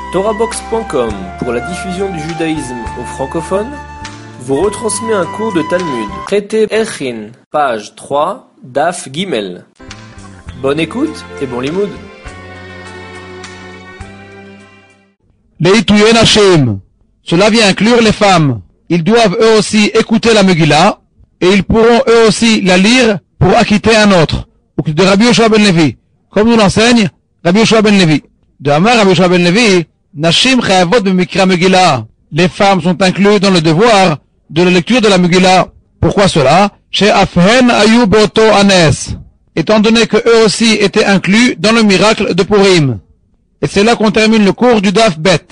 TorahBox.com, pour la diffusion du judaïsme aux francophones, vous retransmet un cours de Talmud. Traité Erchin, page 3, Daf Gimel. Bonne écoute et bon limoud. Leituyen Hashem, cela vient inclure les femmes. Ils doivent eux aussi écouter la Megillah et ils pourront eux aussi la lire pour acquitter un autre. Ou de Rabbi Yoshua ben Levi, comme nous l'enseigne Rabbi Yoshua ben Levi. De Amar Rabbi Yoshua ben Levi, Nashim chayavot b'mikra Megillah. Les femmes sont incluses dans le devoir de la lecture de la Megillah. Pourquoi cela? Chez Afhen ayu beoto anes. Étant donné que eux aussi étaient inclus dans le miracle de Purim. Et c'est là qu'on termine le cours du Daf Bet.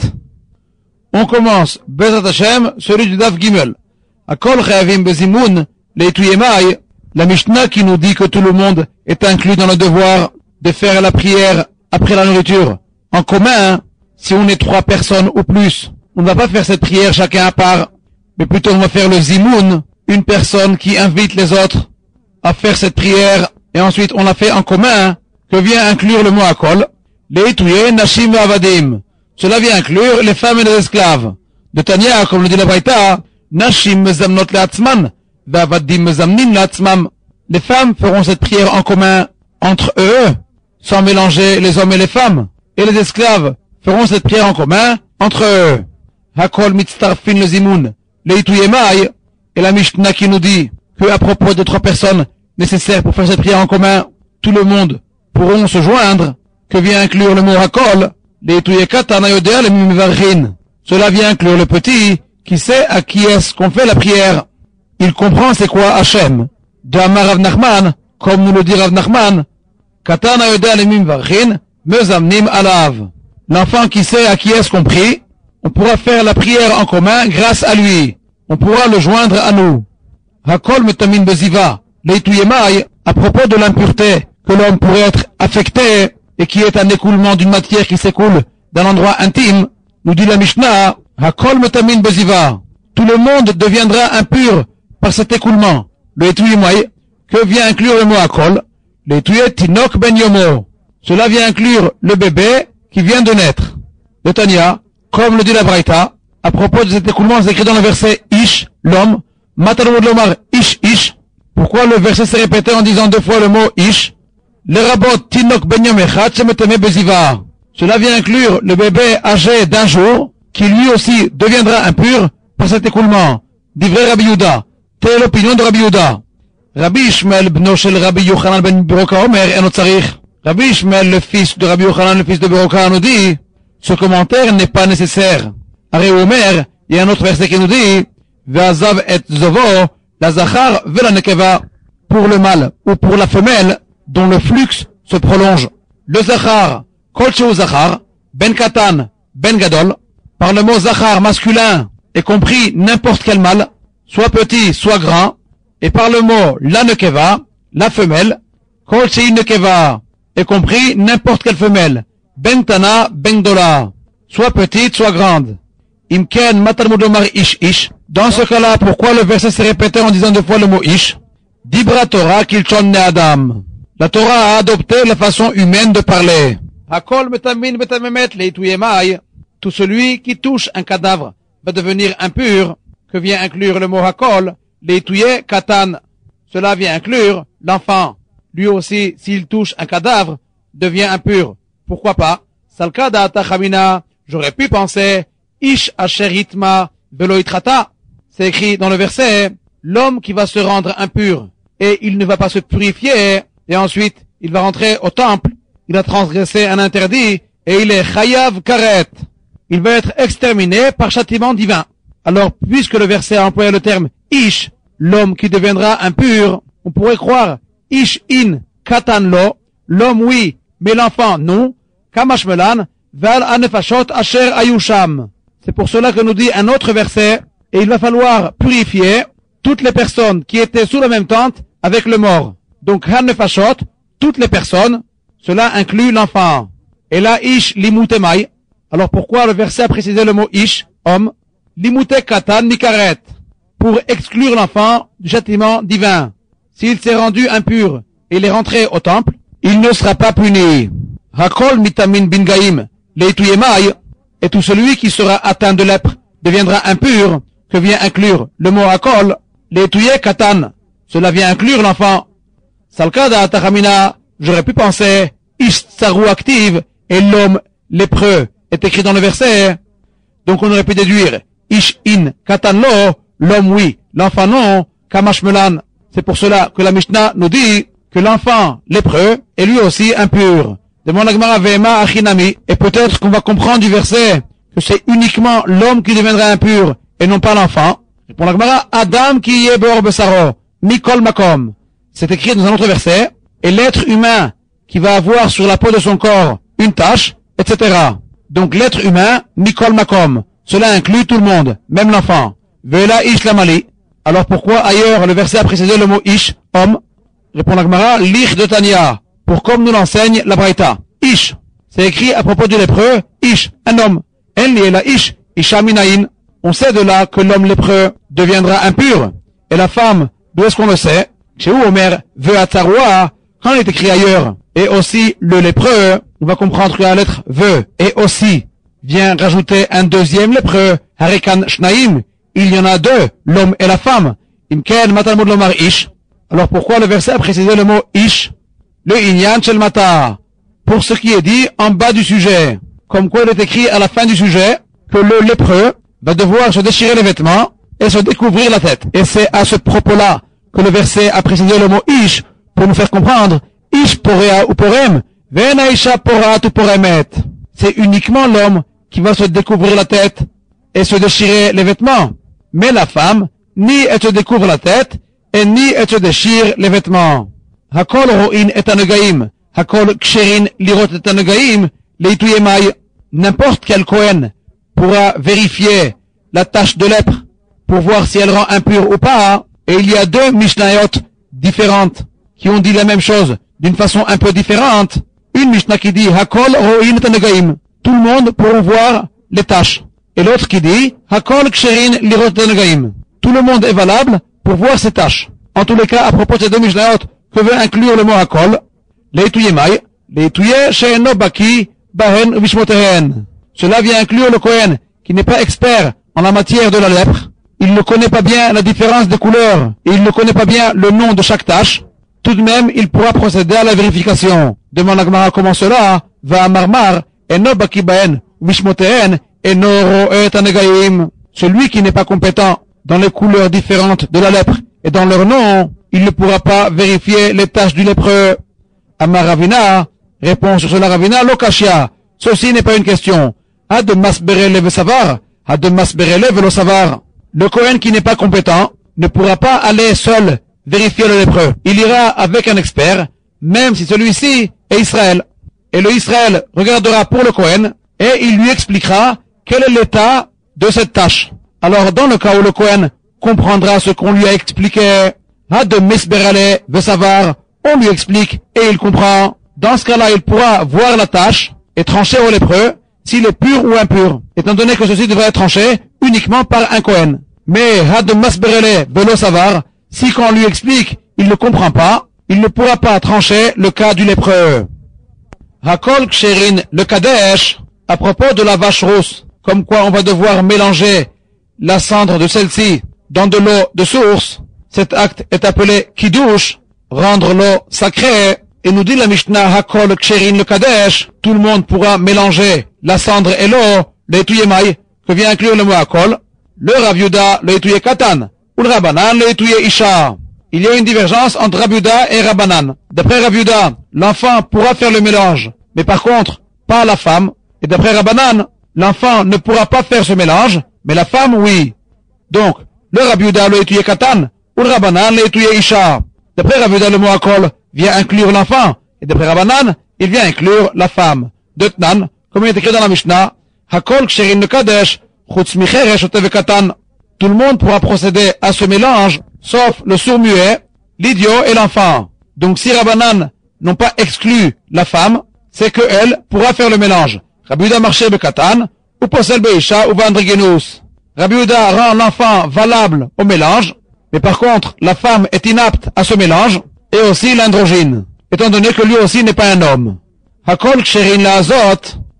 On commence, Bezat Hashem, celui du Daf Gimel. Akol chayavim bezimun, leituyemai, la Mishnah qui nous dit que tout le monde est inclus dans le devoir de faire la prière après la nourriture. En commun, si on est 3 personnes ou plus, on ne va pas faire cette prière chacun à part, mais plutôt on va faire le zimoun, une personne qui invite les autres à faire cette prière, et ensuite on la fait en commun, que vient inclure le mot akol, leituye nashim avadim. Cela vient inclure les femmes et les esclaves. De Tanya, comme le dit la Braïta, nashim mezamnot leatzman, vavadim mezamnin leatzmam. Les femmes feront cette prière en commun entre eux, sans mélanger les hommes et les femmes, et les esclaves feront cette prière en commun entre eux. Hakol mitztarfin le zimoun, leituyemai, et la Mishnah qui nous dit que à propos de 3 personnes nécessaires pour faire cette prière en commun, tout le monde pourront se joindre, que vient inclure le mot hakol, leituyekatan ayodea le mivarchin. Cela vient inclure le petit qui sait à qui est-ce qu'on fait la prière. Il comprend c'est quoi Hachem. De Amar Rav Nachman, comme nous le dit Rav Nachman, katan ayodea le mivarchin, mezamnim alav. L'enfant qui sait à qui est-ce qu'on prie, on pourra faire la prière en commun grâce à lui. On pourra le joindre à nous. Hakol metamin beziva, leituyemai, à propos de l'impureté que l'homme pourrait être affecté et qui est un écoulement d'une matière qui s'écoule d'un endroit intime, nous dit la Mishnah, Hakol metamin beziva. Tout le monde deviendra impur par cet écoulement. Leituyemai, que vient inclure le mot Hakol, leituye tinok ben yomo. Cela vient inclure le bébé qui vient de naître. De Tanya, comme le dit la Braïta, à propos de cet écoulement, c'est écrit dans le verset Ish, l'homme, Matalmud lomar Ish Ish. Pourquoi le verset s'est répété en disant 2 fois le mot Ish? Le rabot Tinok ben yom echad shemetame beziva. Cela vient inclure le bébé âgé d'1 jour, qui lui aussi deviendra impur par cet écoulement. Divrei Rabbi Yehuda. Telle l'opinion de Rabbi Yehuda. Rabbi Ishmael bno shel Rabbi Yochanan ben Beroka Omer eno tzarich. Rabbi Ishmael, le fils de Rabbi Yochanan, le fils de Beroka, nous dit, ce commentaire n'est pas nécessaire. Aré Omer, il y a un autre verset qui nous dit, Ve'azav et zovo, la zachar ve la nekeva, pour le mâle ou pour la femelle, dont le flux se prolonge. Le zachar, kol sheu zachar, ben katan, ben gadol, par le mot zachar masculin, est compris n'importe quel mâle, soit petit, soit grand, et par le mot la nekeva, la femelle, kol sheu nekeva, est compris n'importe quelle femelle, ben tana, ben gdola, soit petite, soit grande. Imken matalmud lomar ish ish. Dans ce cas-là, pourquoi le verset s'est répété en disant 2 fois le mot ish? Dibra Torah kilchon ne Adam. La Torah a adopté la façon humaine de parler. Hakol metamin betamemet leituyemai. Tout celui qui touche un cadavre va devenir impur, que vient inclure le mot hakol, leituye katan. Cela vient inclure l'enfant. Lui aussi, s'il touche un cadavre, devient impur. Pourquoi pas? Salka da'ata chamina. J'aurais pu penser, ish asher hitma velo itrata. C'est écrit dans le verset, l'homme qui va se rendre impur, et il ne va pas se purifier, et ensuite, il va rentrer au temple, il a transgressé un interdit, et il est chayav karet. Il va être exterminé par châtiment divin. Alors, puisque le verset a employé le terme ish, l'homme qui deviendra impur, on pourrait croire, ish in katan lo, l'homme oui, mais l'enfant non, kamashmelan, val anefashot asher ayusham. C'est pour cela que nous dit un autre verset, et il va falloir purifier toutes les personnes qui étaient sous la même tente avec le mort. Donc, hanefashot, toutes les personnes, cela inclut l'enfant. Et là, ish limutemai. Alors pourquoi le verset a précisé le mot ish, homme? Limute katan mikaret. Pour exclure l'enfant du châtiment divin. S'il s'est rendu impur et il est rentré au temple, il ne sera pas puni. Hakol mitamin bingaim leituyemai. et tout celui qui sera atteint de lèpre deviendra impur, que vient inclure le mot Hakol, Leitouye Katan. Cela vient inclure l'enfant. Salkada Tachamina, j'aurais pu penser, Ish Tsarou active, et l'homme lépreux est écrit dans le verset. Donc on aurait pu déduire, Ish In Katan Lo, l'homme oui, l'enfant non, Kamashmelan. C'est pour cela que la Mishnah nous dit que l'enfant lépreux est lui aussi impur. Demande la Gemara Vema Achinami, et peut-être qu'on va comprendre du verset que c'est uniquement l'homme qui deviendra impur et non pas l'enfant. Répond la Gemara, Adam qui y est bor besaro, Mikol Makom. C'est écrit dans un autre verset, et l'être humain qui va avoir sur la peau de son corps une tache, etc. Donc l'être humain, Mikol Makom. Cela inclut tout le monde, même l'enfant. Vela Ish Lamali. Alors pourquoi ailleurs le verset a précédé le mot Ish, homme? Répond la Gemara, Lich de Tania. Pour comme nous l'enseigne la Braïta. Ish. C'est écrit à propos du lépreux, Ish, un homme. En liela Ish, Isha Minaïn. On sait de là que l'homme lépreux deviendra impur. Et la femme, d'où est-ce qu'on le sait? Chez où Omer veut Atzaroua, quand il est écrit ailleurs. Et aussi le lépreux, on va comprendre que la lettre veut. Et aussi vient rajouter un deuxième lépreux, Harikan Shnaim. Il y en a deux, l'homme et la femme. Imken Matalmud Lomar Ish. Alors pourquoi le verset a précisé le mot Ish? Le Inyan Shel Mata. Pour ce qui est dit en bas du sujet. Comme quoi il est écrit à la fin du sujet que le lépreux va devoir se déchirer les vêtements et se découvrir la tête. Et c'est à ce propos-là que le verset a précisé le mot Ish pour nous faire comprendre Ish Porea ou Porem, Vena Isha Porat ou Poremet. C'est uniquement l'homme qui va se découvrir la tête et se déchirer les vêtements. Mais la femme, ni elle se découvre la tête et ni elle se déchire les vêtements. Hakol Ro'in et Anegaim, Hakol Ksherin Lirot et Anegaim, Leituyemai. N'importe quel Kohen pourra vérifier la tache de lèpre pour voir si elle rend impure ou pas. Et il y a deux Mishnayot différentes qui ont dit la même chose d'une façon un peu différente. Une Mishnah qui dit Hakol Ro'in et Anegaim. Tout le monde pourra voir les taches. Et l'autre qui dit Hakol Ksherin Lirot et Anegaim. Tout le monde est valable pour voir ces taches. En tous les cas, à propos de ces deux Mishnayot, que veut inclure le mot Hakol? Leituyemai, Leituye She'eno Baki Bahen Vishmotehen. Cela vient inclure le Kohen qui n'est pas expert en la matière de la lèpre. Il ne connaît pas bien la différence des couleurs et il ne connaît pas bien le nom de chaque tache. Tout de même, il pourra procéder à la vérification. Demande la Gemara comment cela va à Marmar, Eno Baki Bahen Vishmotehen, Eno Ro'et Anegaim. Celui qui n'est pas compétent dans les couleurs différentes de la lèpre et dans leur nom, il ne pourra pas vérifier les taches du lépreux. Amar Ravina, répond sur cela Ravina, Lokashia. Ceci n'est pas une question. Ad masberele vesavar, ad masberele velo savar. Le Kohen qui n'est pas compétent ne pourra pas aller seul vérifier le lépreux. Il ira avec un expert, même si celui-ci est Israël. Et le Israël regardera pour le Kohen et il lui expliquera quel est l'état de cette tâche. Alors dans le cas où le Kohen comprendra ce qu'on lui a expliqué, ad masberele vesavar, on lui explique et il comprend. Dans ce cas-là, il pourra voir la tâche et trancher au lépreux s'il est pur ou impur, étant donné que ceci devrait être tranché uniquement par un Kohen. Mais had masberele velo savar, si quand on lui explique, il ne comprend pas, il ne pourra pas trancher le cas du lépreux. Hakol ksherin le kadesh, à propos de la vache rousse, comme quoi on va devoir mélanger la cendre de celle-ci dans de l'eau de source. Cet acte est appelé kiddush, rendre l'eau sacrée. Et nous dit la Mishnah Hakol Ksherin le Kadesh, tout le monde pourra mélanger la cendre et l'eau, le Etuyemai, que vient inclure le mot Hakol, le Rav Yehuda, le Etuye Katan, ou le Rabbanan, le Etuye Isha. Il y a une divergence entre Rav Yehuda et Rabbanan. D'après Rav Yehuda, l'enfant pourra faire le mélange, mais par contre, pas la femme. Et d'après Rabbanan, l'enfant ne pourra pas faire ce mélange, mais la femme, oui. Donc, le Rav Yehuda, le Etuye Katan, ou le Rabbanan, le Etuye Isha. D'après Rav Yehuda, le mot Hakol vient inclure l'enfant, et d'après Rabbanan, il vient inclure la femme. De Tnan, comme il est écrit dans la Mishnah, Hakol Ksherin le Kadesh, Chutz Micheresh Otev Katan. Tout le monde pourra procéder à ce mélange, sauf le sourd-muet, l'idiot et l'enfant. Donc si Rabbanan n'ont pas exclu la femme, c'est que elle pourra faire le mélange. Rabbi Yehuda marché Bekatan, ou Posel Beisha ou Vandrigenus. Rabbi Yehuda rend l'enfant valable au mélange, mais par contre, la femme est inapte à ce mélange, et aussi l'androgyne, étant donné que lui aussi n'est pas un homme. Hakol Ksherin la Azot,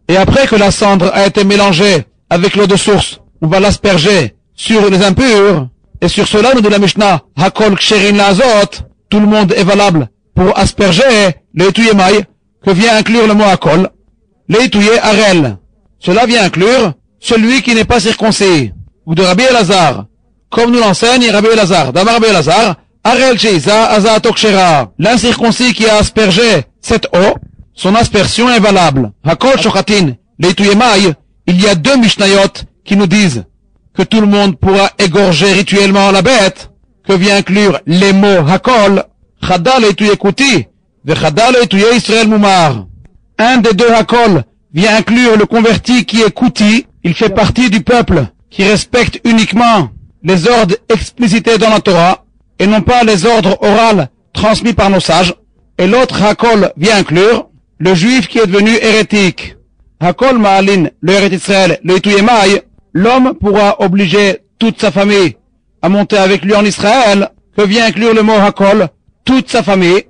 Et après que la cendre a été mélangée avec l'eau de source, on va l'asperger sur les impurs. Et sur cela, nous dit la Mishnah, Hakol Ksherin Lazot, tout le monde est valable pour asperger les Tuyemai, que vient inclure le mot Hakol, les Tuyé Arel. Cela vient inclure celui qui n'est pas circoncis, ou de Rabbi Elazar, comme nous l'enseigne Rabbi Elazar. D'Amar Rabbi Elazar, Arel Sheiza Azato Kshera. L'incirconcis qui a aspergé cette eau, son aspersion est valable. Hakol Shochatin, les Tuyemai, il y a 2 Mishnayot qui nous disent que tout le monde pourra égorger rituellement la bête, que vient inclure les mots Hakol, Chadal et Tuyekuti, Vechadal et Tuyé Israël Moumar. Un des 2 Hakol vient inclure le converti qui est Kouti, il fait partie du peuple qui respecte uniquement les ordres explicités dans la Torah, et non pas les ordres oraux transmis par nos sages. Et l'autre Hakol vient inclure le juif qui est devenu hérétique. Hakol Ma'alin, le hérétique Israël, le Tuyemai, l'homme pourra obliger toute sa famille à monter avec lui en Israël, que vient inclure le mot Hakol, toute sa famille.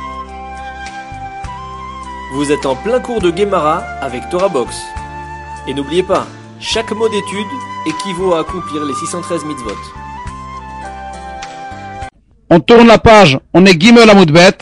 Vous êtes en plein cours de Gemara avec Torah Box. Et n'oubliez pas, chaque mot d'étude équivaut à accomplir les 613 mitzvot. On tourne la page, on est Gimel Amoudbet.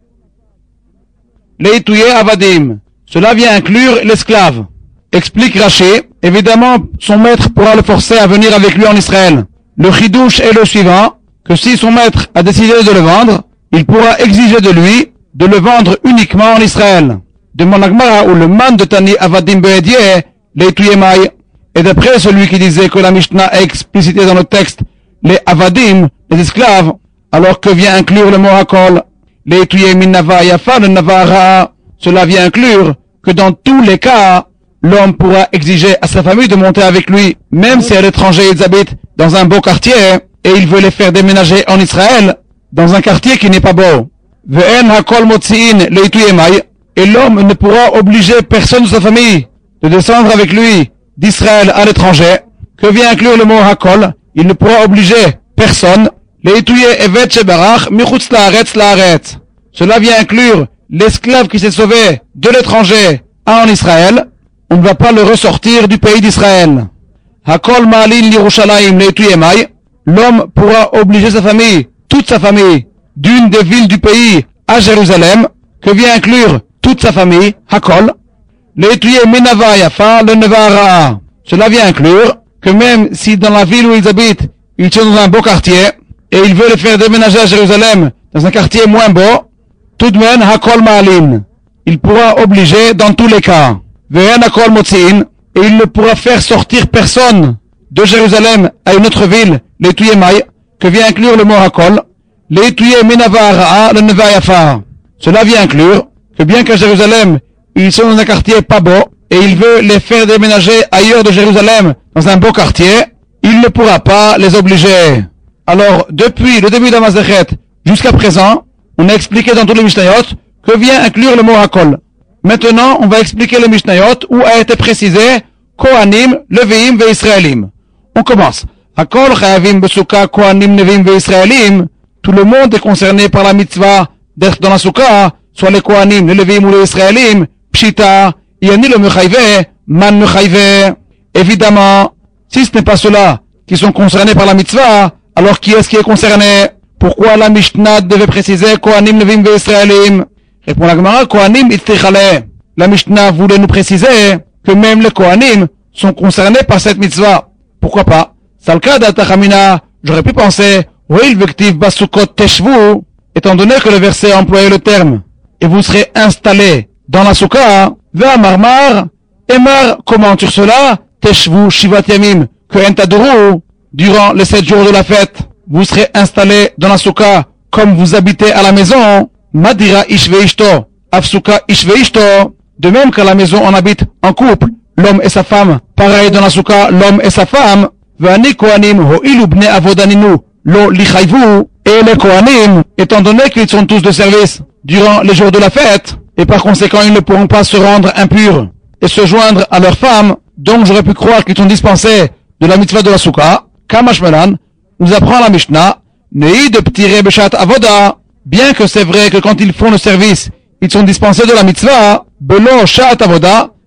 Leitouye Avadim. Cela vient inclure l'esclave. Explique Rashi, évidemment, son maître pourra le forcer à venir avec lui en Israël. Le chidouche est le suivant, que si son maître a décidé de le vendre, il pourra exiger de lui de le vendre uniquement en Israël. Demande la Gemara où le man de Tani Avadim Be'edie, les Tuyemai. Et d'après celui qui disait que la Mishnah a explicité dans le texte les Avadim, les esclaves, alors que vient inclure le mot Hakol, les Tuyemai Nava Yafa, le Nava Ra, cela vient inclure que dans tous les cas, l'homme pourra exiger à sa famille de monter avec lui, même si à l'étranger ils habitent dans un beau quartier, et il veut les faire déménager en Israël, dans un quartier qui n'est pas beau. Ve'en Hakol Motzi'in le Tuyemai, et l'homme ne pourra obliger personne de sa famille de descendre avec lui d'Israël à l'étranger, que vient inclure le mot Hakol, il ne pourra obliger personne, le Tuyé Evet Shebarach Michutz Laaretz Laaretz. Cela vient inclure l'esclave qui s'est sauvé de l'étranger en Israël, on ne va pas le ressortir du pays d'Israël. Hakol Ma'alin Yerushalayim le Tuyemai, l'homme pourra obliger sa famille, toute sa famille, d'une des villes du pays à Jérusalem, que vient inclure toute sa famille, Hakol, le Tuyé Minava Yafa, le Neva Ra. Cela vient inclure que même si dans la ville où ils habitent, ils sont dans un beau quartier, et il veut les faire déménager à Jérusalem, dans un quartier moins beau, tout de même, Hakol Ma'alin. Il pourra obliger dans tous les cas. Ve'en Hakol Motzi'in, et il ne pourra faire sortir personne de Jérusalem à une autre ville, les Tuyemai, que vient inclure le mot Hakol, les Tuyé Minava Ra'a, le Neva Yafa. Cela vient inclure que bien qu'à Jérusalem, ils sont dans un quartier pas beau, et il veut les faire déménager ailleurs de Jérusalem, dans un beau quartier, il ne pourra pas les obliger. Alors, depuis le début d'Amazechet jusqu'à présent, on a expliqué dans tous les Mishnayot que vient inclure le mot Hakol. Maintenant, on va expliquer les Mishnayot où a été précisé Kohanim, Leviim ve Israélim. On commence. Hakol Chayavim Besuka Kohanim, Leviim ve Israélim. Tout le monde est concerné par la mitzvah d'être dans la Souka, soit les Kohanim, les Leviim ou les Israélim. Pshita, Yani le Mechayve, Man Mechayve. Évidemment, si ce n'est pas ceux-là qui sont concernés par la mitzvah, alors qui est-ce qui est concerné? Pourquoi la Mishnah devait préciser Kohanim, Levim ve Israélim? Répond la Gemara, Kohanim ittichale. La Mishnah voulait nous préciser que même les Kohanim sont concernés par cette mitzvah. Pourquoi pas? Salka datachamina, j'aurais pu penser, Oil vektiv basukot teshvu, étant donné que le verset a employé le terme, et vous serez installés dans la souka, va marmar, emar, comment sur cela, teshvu shivat yamim, que entaduru, durant les 7 jours de la fête, vous serez installés dans la souka comme vous habitez à la maison, madira ishve ishto, afsuka ishve ishto, de même qu'à la maison on habite en couple, l'homme et sa femme, pareil dans la souka, l'homme et sa femme, vani kohanim ho'ilu bne avodaninu, lo lichayvu, et les kohanim, étant donné qu'ils sont tous de service durant les jours de la fête, et par conséquent ils ne pourront pas se rendre impurs et se joindre à leurs femmes, donc j'aurais pu croire qu'ils sont dispensés de la mitzvah de la souka. Kamashmelan nous apprend la Mishnah, Nei de p'tiré beshat avoda, bien que c'est vrai que quand ils font le service, ils sont dispensés de la mitzvah, belo shat avoda,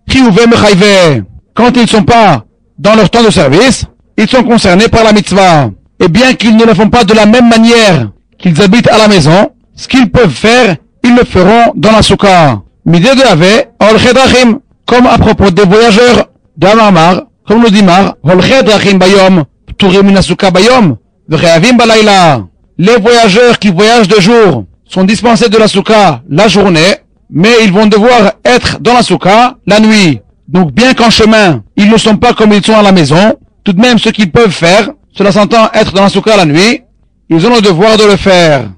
chiyuve mechayve. Quand ils ne sont pas dans leur temps de service, ils sont concernés par la mitzvah. Et bien qu'ils ne le font pas de la même manière qu'ils habitent à la maison, ce qu'ils peuvent faire, ils le feront dans la soukha. Midé de Ave, holchet drachim, comme à propos des voyageurs d'Amamar, comme nous dit Mar, holchet drachim bayom, pturim min soukha bayom, v'cheavim balayla. Les voyageurs qui voyagent de jour sont dispensés de la soukha la journée, mais ils vont devoir être dans la soukha la nuit. Donc bien qu'en chemin, ils ne sont pas comme ils sont à la maison, tout de même ce qu'ils peuvent faire, cela s'entend être dans la soukha la nuit, ils ont le devoir de le faire.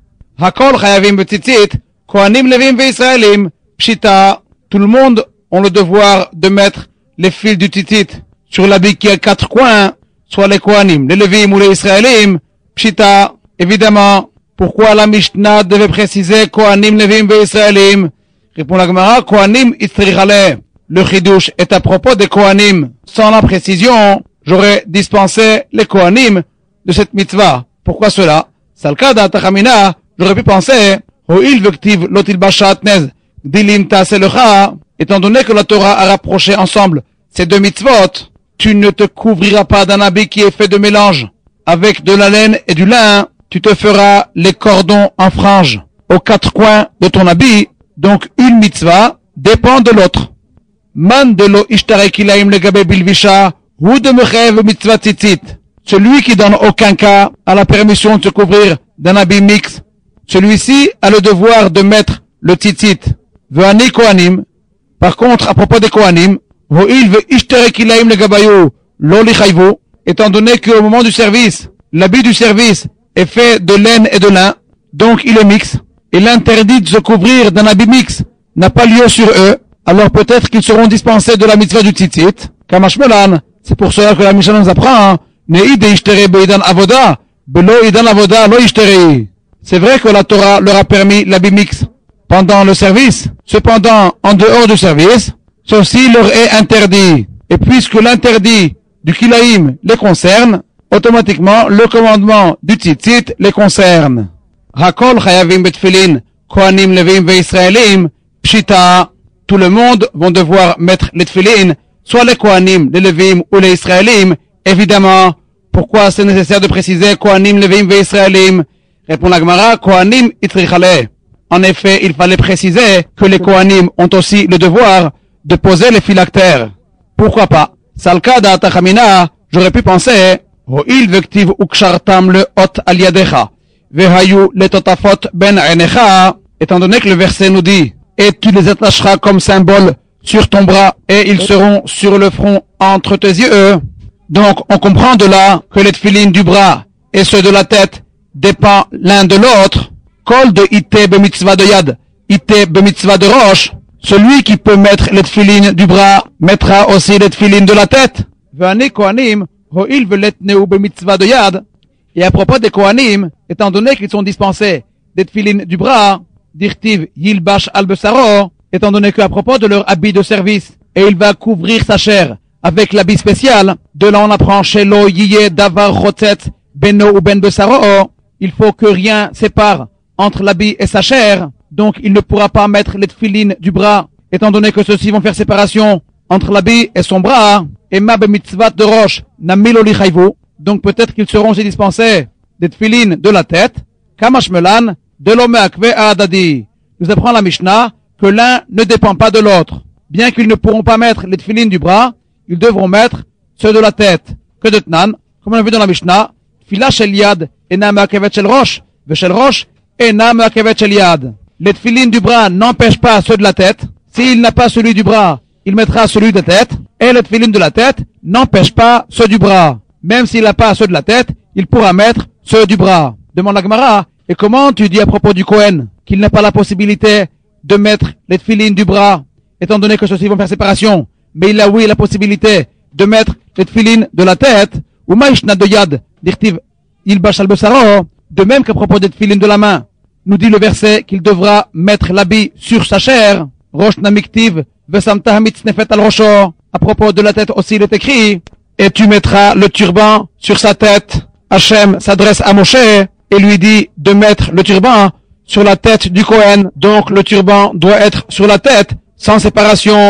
Hakol chayavim betzitzit, kohanim levim ve'israelim, pshita, tout le monde ont le devoir de mettre les fils du tzitzit sur l'habit qui a 4 coins, soit les kohanim, les levim ou les israélim, pshita, évidemment. Pourquoi la Mishnah devait préciser kohanim levim ve'israelim? Répond la Gemara, kohanim itzrichale. Le chidouche est à propos des kohanim. Sans la précision, j'aurais dispensé les kohanim de cette mitzvah. Pourquoi cela? Salkada tachamina, j'aurais pu penser, ho'il vektiv lotil bashatnez, dilim ta'selecha, étant donné que la Torah a rapproché ensemble ces deux mitzvot, tu ne te couvriras pas d'un habit qui est fait de mélange avec de la laine et du lin, tu te feras les cordons en frange aux 4 coins de ton habit, donc une mitzvah dépend de l'autre. Man de lo ishtarek ilaim legabe bilvisha, hu de mechev mitzvah tzitzit. Celui qui dans aucun cas a la permission de se couvrir d'un habit mixte, celui-ci a le devoir de mettre le tzitzit. Ve'ani kohanim. Par contre, à propos des kohanim, ho'il ve'ishtarek ilaim legabayu lo lichayvu, étant donné qu'au moment du service, l'habit du service est fait de laine et de lin, donc il est mixte, et l'interdit de se couvrir d'un habit mixte n'a pas lieu sur eux, alors peut-être qu'ils seront dispensés de la mitzvah du tzitzit, kamash melan. C'est pour cela que la Mishnah nous apprend, ne'id ishtere beidan avoda, belo idan avoda lo ishtere. C'est vrai que la Torah leur a permis l'habit mixte pendant le service, cependant, en dehors du service, ceci leur est interdit. Et puisque l'interdit du kilaïm les concerne, automatiquement, le commandement du tzitzit les concerne. Hakol chayavim betfilin, kohanim levim ve'israelim, pshita. Tout le monde vont devoir mettre les tfilin, soit les kohanim, les levim ou les israélim. Évidemment, pourquoi c'est nécessaire de préciser kohanim levim ve'israelim? Répond la Gemara, kohanim itrichale. En effet, il fallait préciser que les kohanim ont aussi le devoir de poser les phylactères. Pourquoi pas? Salkada tachamina, j'aurais pu penser, ho'il vektiv ukshartam le hot al yadecha, vehayu le totafot ben enecha, étant donné que le verset nous dit, et tu les attacheras comme symbole sur ton bras, et ils seront sur le front entre tes yeux. Donc, on comprend de là que les tfilines du bras et ceux de la tête dépendent l'un de l'autre. Kol de ite bemitzvah de yad, ite bemitzvah de roche. Celui qui peut mettre les tfilines du bras mettra aussi les tfilines de la tête. Ve'ani kohanim, ho'il ve'letneu bemitzvah de yad. Et à propos des kohanim, étant donné qu'ils sont dispensés des tfilines du bras, dirtiv yilbash al besaro, étant donné qu'à propos de leur habit de service, et il va couvrir sa chair avec l'habit spécial, de là on apprend chez lo yiye davar chotzet beno ou ben besaro, il faut que rien sépare entre l'habit et sa chair, donc il ne pourra pas mettre les tfilines du bras, étant donné que ceux-ci vont faire séparation entre l'habit et son bras, et ma bemitzvat de roche namilo lichayvu, donc peut-être qu'ils seront aussi dispensés des tfilines de la tête, kamash melan, de l'omeakve à adadi. Nous apprend la Mishnah que l'un ne dépend pas de l'autre. Bien qu'ils ne pourront pas mettre les tfilines du bras, ils devront mettre ceux de la tête. Que de Tnan, comme on a vu dans la Mishnah, Fila shel yad ena meakevet shel rosh, ve shel rosh ena meakevet shel yad. Les tfilines du bras n'empêchent pas ceux de la tête. S'il n'a pas celui du bras, il mettra celui de la tête. Et les tfilines de la tête n'empêchent pas ceux du bras. Même s'il n'a pas ceux de la tête, il pourra mettre ceux du bras. Demande la Gemara, et comment tu dis à propos du Kohen qu'il n'a pas la possibilité de mettre les tfilines du bras, étant donné que ceux-ci vont faire séparation, mais il a oui la possibilité de mettre les tfilines de la tête, ou maïshna de yad, dirtiv yilbash al besaro, de même qu'à propos des tfilines de la main, nous dit le verset qu'il devra mettre l'habit sur sa chair, rosh namiktiv vesamta mitznefet al rosho. À propos de la tête aussi il est écrit, et tu mettras le turban sur sa tête. Hachem s'adresse à Moshe et lui dit de mettre le turban sur la tête du Kohen. Donc le turban doit être sur la tête, sans séparation.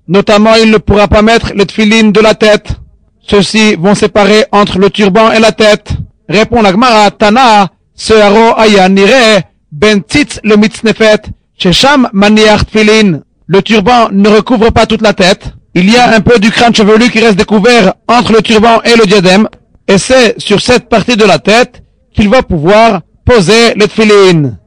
Notamment, il ne pourra pas mettre le tefillin de la tête. Ceux-ci vont séparer entre le turban et la tête. Répond la Gemara, Tana, Searo aya nire, ben tzitz le mitznefet, shesham maniach tefillin. Le turban ne recouvre pas toute la tête. Il y a un peu du crâne chevelu qui reste découvert entre le turban et le diadème. Et c'est sur cette partie de la tête qu'il va pouvoir poser le tefillin.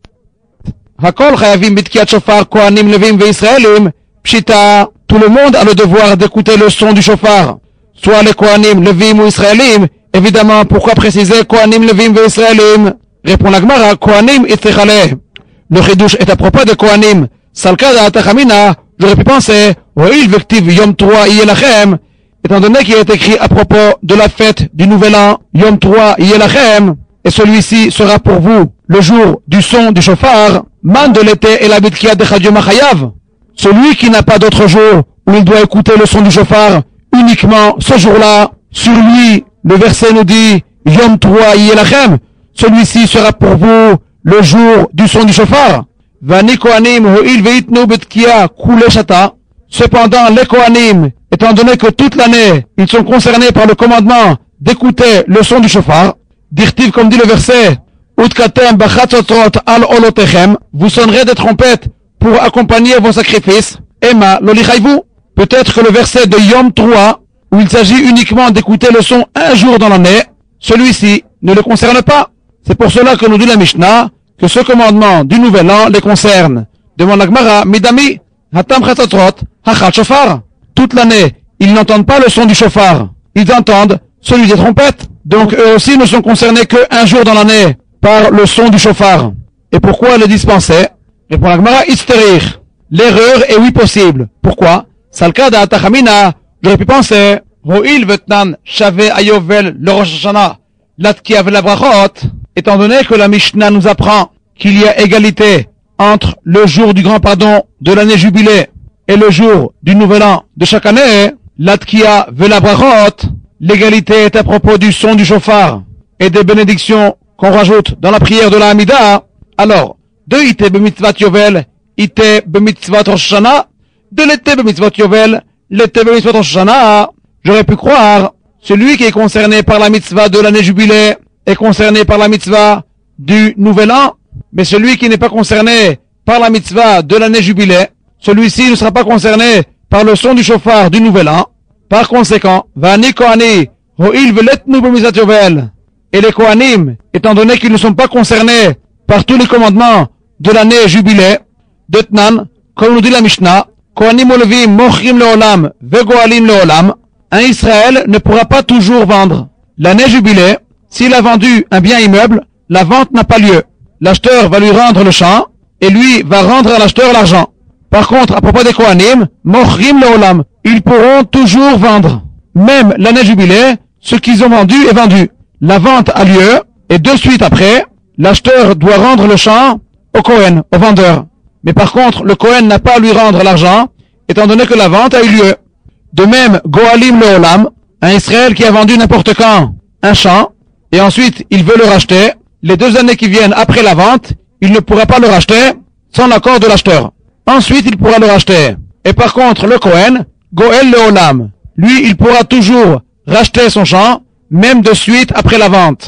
Hakol chayavim bitkiat shofar kohanim levim ve'israelim, pshita. Tout le monde a le devoir d'écouter le son du shofar. Soit les kohanim, levim ou israélim. Évidemment, pourquoi préciser kohanim, levim ve'israelim? Répond la Gemara, kohanim itzichale. Le chidouche est à propos de kohanim. Salkada atachamina, j'aurais pu penser, O'il vektiv Yom Teruah Yelachem, étant donné qu'il est écrit à propos de la fête du Nouvel An, Yom Teruah Yelachem, et celui-ci sera pour vous le jour du son du shofar, man de l'été et la bitkia de Chadiom Achayav. Celui qui n'a pas d'autre jour où il doit écouter le son du shofar, uniquement ce jour-là, sur lui, le verset nous dit, Yom Teruah Yelachem, celui-ci sera pour vous le jour du son du shofar. Vani Kohanim ho'il veitnu betkia kule shata. Cependant, les Kohanim, étant donné que toute l'année, ils sont concernés par le commandement d'écouter le son du shofar, dirtiv comme dit le verset, Utkatem bachatzotrot al olotechem, vous sonnerez des trompettes pour accompagner vos sacrifices. Emma lolichayvu. Peut-être que le verset de Yom Teruah, où il s'agit uniquement d'écouter le son un jour dans l'année, celui-ci ne le concerne pas. C'est pour cela que nous dit la Mishnah, que ce commandement du Nouvel An les concerne. Demande la Gemara, Midami, Hatam Chatzotrot, Hachat Shofar. Toute l'année, ils n'entendent pas le son du shofar. Ils entendent celui des trompettes. Donc eux aussi ne sont concernés qu'un jour dans l'année par le son du shofar. Et pourquoi les dispenser? Répond la Gemara, Isterir. L'erreur est oui possible. Pourquoi? Salkada Atachamina, j'aurais pu penser, Ho'il vetnan shave ayovel le Rosh Hashanah, latkia vela brachot. Étant donné que la Mishnah nous apprend qu'il y a égalité entre le jour du grand pardon de l'année jubilée et le jour du nouvel an de chaque année, l'atkia vela brachot, l'égalité est à propos du son du shofar et des bénédictions qu'on rajoute dans la prière de la Hamida. Alors, de ite b'mitzvat yovel, ite b'mitzvat Rosh Hashanah, de l'été b'mitzvat yovel, l'été b'mitzvat Rosh Hashanah, j'aurais pu croire, celui qui est concerné par la mitzvah de l'année jubilée est concerné par la mitzvah du nouvel an, mais celui qui n'est pas concerné par la mitzvah de l'année jubilée, celui-ci ne sera pas concerné par le son du shofar du nouvel an. Par conséquent, Vani Kohani, Ho'il veletnu b'mitzvat yovel, et les Kohanim, étant donné qu'ils ne sont pas concernés par tous les commandements de l'année jubilée, de Tnan, comme nous dit la Mishnah, Kohanim olevim mochrim leolam, vegoalim leolam, un Israël ne pourra pas toujours vendre. L'année jubilée, s'il a vendu un bien immeuble, la vente n'a pas lieu. L'acheteur va lui rendre le champ, et lui va rendre à l'acheteur l'argent. Par contre, à propos des Kohanim, mochrim leolam, ils pourront toujours vendre. Même l'année jubilée, ce qu'ils ont vendu est vendu. La vente a lieu, et de suite après, l'acheteur doit rendre le champ au Kohen, au vendeur. Mais par contre, le Kohen n'a pas à lui rendre l'argent, étant donné que la vente a eu lieu. De même, Goalim leolam, un Israël qui a vendu n'importe quand un champ, et ensuite il veut le racheter, les 2 années qui viennent après la vente, il ne pourra pas le racheter sans l'accord de l'acheteur. Ensuite, il pourra le racheter. Et par contre, le Kohen, Goel leolam, lui, il pourra toujours racheter son champ, même de suite après la vente.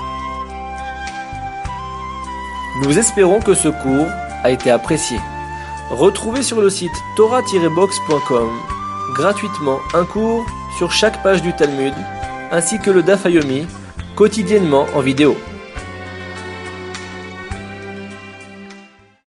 Nous espérons que ce cours a été apprécié. Retrouvez sur le site torah-box.com gratuitement un cours sur chaque page du Talmud, ainsi que le Daf Yomi, quotidiennement en vidéo.